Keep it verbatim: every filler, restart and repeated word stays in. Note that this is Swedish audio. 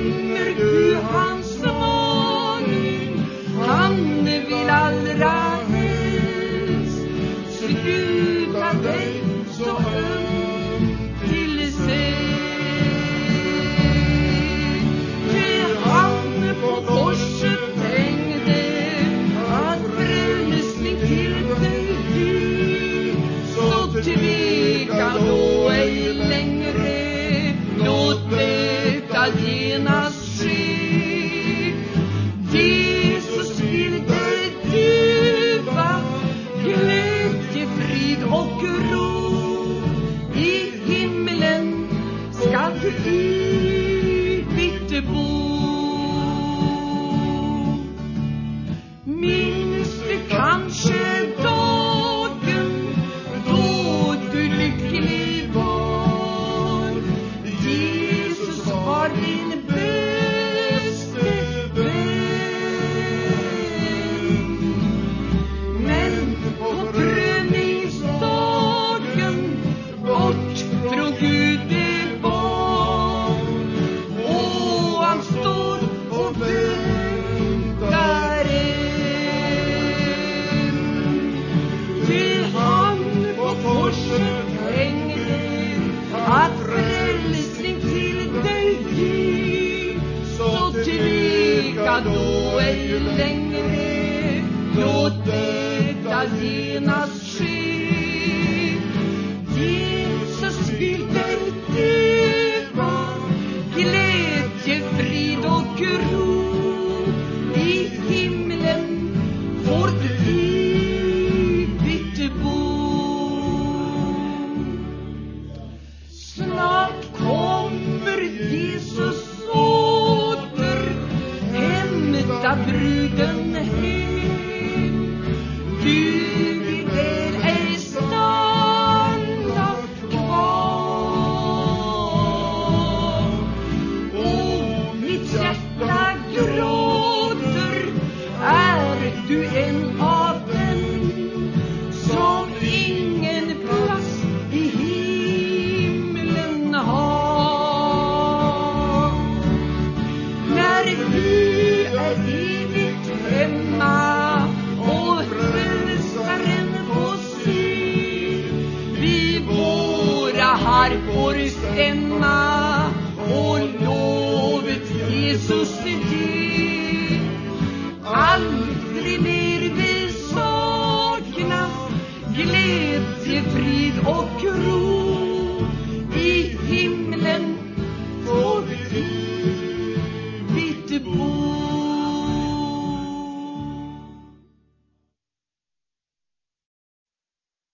känner du hans maning? Han vill allra helst sluta dig så ömt till sig. Det han på korset tänkte att frälsning till dig blir, så tveka då ej längre, låt detta genast ske. Jesus vill dig giva glädje, frid och ro. I himlen ska du evigt bo. Minns du kanske dagen då du lycklig var? Jesus var din bäste vän. Men på prövningsdagen bort från Gud det var, och han står och väntar än. Till han på korset hängde att frälsning till dig ger, så tveka då ej längre, låt detta genast ske. Jesus vill dig giva glädje, frid och ro. I himlen får du evigt bo. Snart kommer Jesus åter, hämta bruden hem. Du vill väl ej stanna kvar. Och mitt hjärta gråter, är du en av dem som ingen plats i himlen har. När vi är evigt hemma och frälsaren får se, vi våra harpor stämma och lovet Jesus ge.